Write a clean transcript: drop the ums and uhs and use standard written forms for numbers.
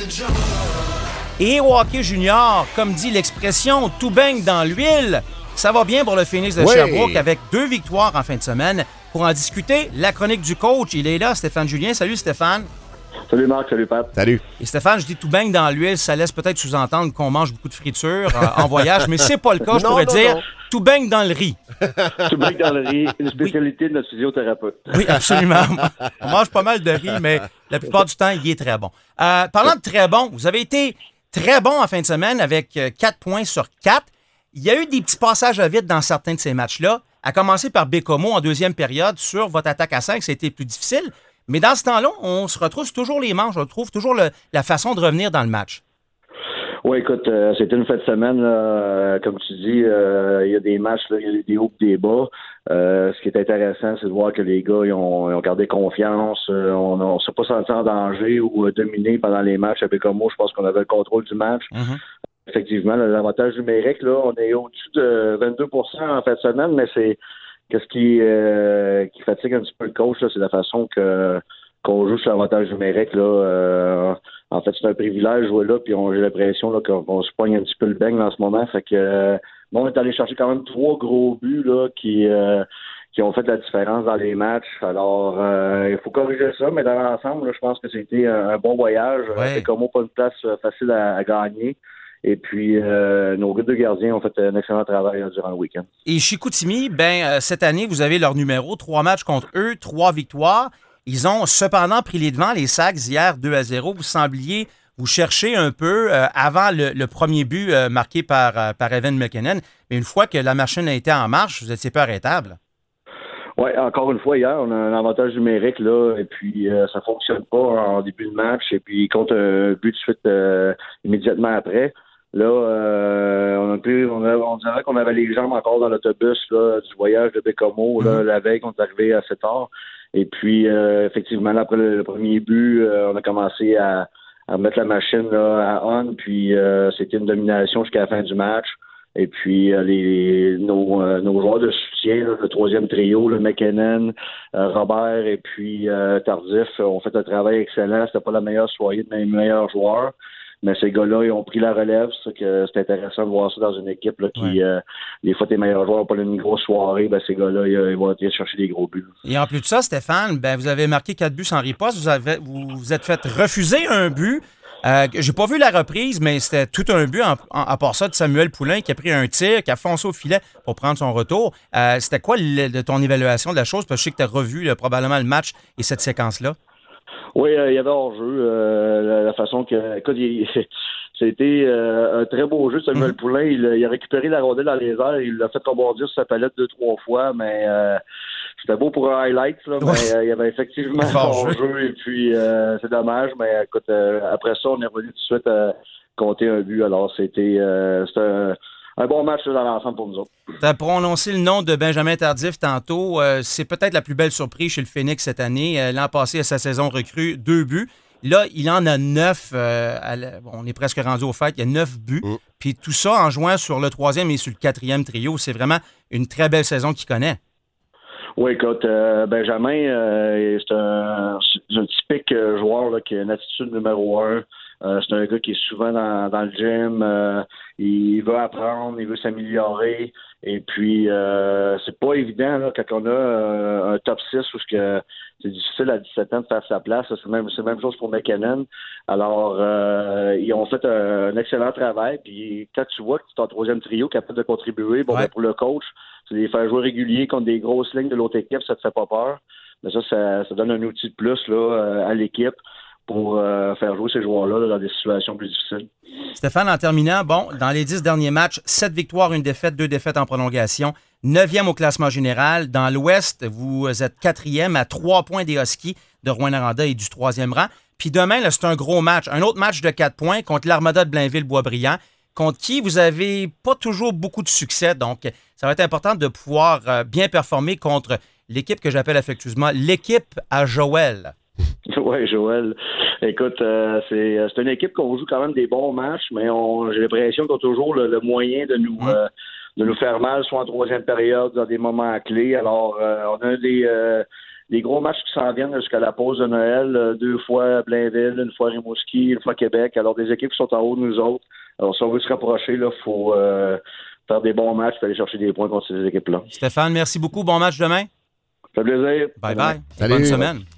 Et au hockey junior, comme dit l'expression, tout baigne dans l'huile. Ça va bien pour le Phoenix de Sherbrooke avec 2 victoires en fin de semaine. Pour en discuter, la chronique du coach, il est là, Stéphane Julien. Salut Stéphane. Salut Marc, salut Pat. Salut. Et Stéphane, je dis tout baigne dans l'huile, ça laisse peut-être sous-entendre qu'on mange beaucoup de friture en voyage, mais c'est pas le cas, je pourrais dire tout baigne dans le riz. Tout baigne dans le riz, une spécialité de notre physiothérapeute. Oui, absolument. On mange pas mal de riz, mais la plupart du temps, il est très bon. Parlant de très bon, vous avez été très bon en fin de semaine avec 4 points sur 4. Il y a eu des petits passages à vide dans certains de ces matchs-là, à commencer par Bécomo en deuxième période sur votre attaque à 5, ça a été plus difficile. Mais dans ce temps-là, on se retrouve toujours les manches, on trouve toujours la façon de revenir dans le match. Oui, écoute, c'était une fin de semaine, comme tu dis, il y a des matchs, il y a des hauts et des bas. Ce qui est intéressant, c'est de voir que les gars ils ont gardé confiance. On ne s'est pas senti en danger ou dominé pendant les matchs. À Bécomo, je pense qu'on avait le contrôle du match. Mm-hmm. Effectivement, l'avantage numérique, là, on est au-dessus de 22% en fin de semaine, mais c'est qu'est-ce qui fatigue un petit peu le coach, là, c'est la façon qu'on joue sur l'avantage numérique. Là, en fait, c'est un privilège de jouer là, puis j'ai l'impression là, qu'on se poigne un petit peu le beigne en ce moment. Fait que on est allé chercher quand même 3 gros buts là, qui ont fait la différence dans les matchs. Alors, il faut corriger ça, mais dans l'ensemble, là, je pense que c'était un bon voyage. C'est comme pas une place facile à gagner. Et puis, nos deux gardiens ont fait un excellent travail durant le week-end. Et Chicoutimi, cette année, vous avez leur numéro. 3 matchs contre eux, 3 victoires. Ils ont cependant pris les devants, les Sags, hier 2-0. Vous sembliez vous chercher un peu avant le premier but marqué par Evan McKinnon. Mais une fois que la machine a été en marche, vous étiez pas arrêtable. Oui, encore une fois, hier, on a un avantage numérique, là, et puis ça fonctionne pas en début de match, et puis il compte un but de suite immédiatement après. Là, on dirait qu'on avait les jambes encore dans l'autobus là, du voyage de Bécomo. Là, la veille, on est arrivé assez tard. Et puis, effectivement, là, après le premier but, on a commencé à mettre la machine là, à on. Puis, c'était une domination jusqu'à la fin du match. Et puis, nos joueurs de soutien, là, le troisième trio, le McKinnon, Robert et puis Tardif, ont fait un travail excellent. C'était pas la meilleure soirée de mes meilleurs joueurs. Mais ces gars-là, ils ont pris la relève. C'est intéressant de voir ça dans une équipe là, qui, des fois, tes meilleurs joueurs n'ont pas une grosse soirée. Ces gars-là, ils vont aller chercher des gros buts. Et en plus de ça, Stéphane, vous avez marqué 4 buts sans riposte. Vous vous êtes fait refuser un but. J'ai pas vu la reprise, mais c'était tout un but à part ça de Samuel Poulain qui a pris un tir, qui a foncé au filet pour prendre son retour. C'était quoi de ton évaluation de la chose? Parce que je sais que tu as revu probablement le match et cette séquence-là. Oui, il y avait hors-jeu. La façon que... Écoute, c'était un très beau jeu, Samuel Poulain. Il a récupéré la rondelle dans les airs. Il l'a fait rebondir sur sa palette 2-3 fois, mais c'était beau pour un highlight. Là, mais il y avait effectivement hors-jeu. Et puis, c'est dommage. Mais écoute, après ça, on est revenu tout de suite compter un but. Alors, c'était un bon match là, dans l'ensemble pour nous autres. Tu as prononcé le nom de Benjamin Tardif tantôt. C'est peut-être la plus belle surprise chez le Phoenix cette année. L'an passé, à sa saison recrue, 2 buts. Là, il en a 9. On est presque rendu aux fêtes. Il y a 9 buts. Puis tout ça en jouant sur le 3e et sur le 4e trio. C'est vraiment une très belle saison qu'il connaît. Oui, écoute, Benjamin, c'est un typique joueur là, qui a une attitude numéro 1. C'est un gars qui est souvent dans le gym. Il veut apprendre, il veut s'améliorer. Et puis, c'est pas évident là, quand on a un top 6 où c'est difficile à 17 ans de faire sa place. C'est la même chose pour McKinnon. Alors, ils ont fait un excellent travail. Puis, quand tu vois que c'est ton 3e trio capable de contribuer, pour le coach, c'est les faire jouer réguliers contre des grosses lignes de l'autre équipe, ça te fait pas peur. Mais ça donne un outil de plus là, à l'équipe pour faire jouer ces joueurs-là là, dans des situations plus difficiles. Stéphane, en terminant, dans les 10 derniers matchs, 7 victoires, 1 défaite, 2 défaites en prolongation, 9e au classement général. Dans l'Ouest, vous êtes 4e à 3 points des Huskies de Rouyn-Noranda et du 3e rang. Puis demain, là, c'est un gros match, un autre match de 4 points contre l'Armada de Blainville-Boisbriand, contre qui vous n'avez pas toujours beaucoup de succès. Donc, ça va être important de pouvoir bien performer contre l'équipe que j'appelle affectueusement l'équipe à Joël. Oui, Joël. Écoute, c'est une équipe qu'on joue quand même des bons matchs, mais j'ai l'impression qu'on a toujours le moyen de nous faire mal, soit en 3e période, dans des moments clés. Alors, on a les gros matchs qui s'en viennent jusqu'à la pause de Noël, 2 fois Blainville, 1 fois Rimouski, 1 fois Québec. Alors, des équipes qui sont en haut de nous autres. Alors, si on veut se rapprocher, il faut faire des bons matchs et aller chercher des points contre ces équipes-là. Stéphane, merci beaucoup. Bon match demain. Ça fait plaisir. Bye-bye. Salut. Bonne semaine.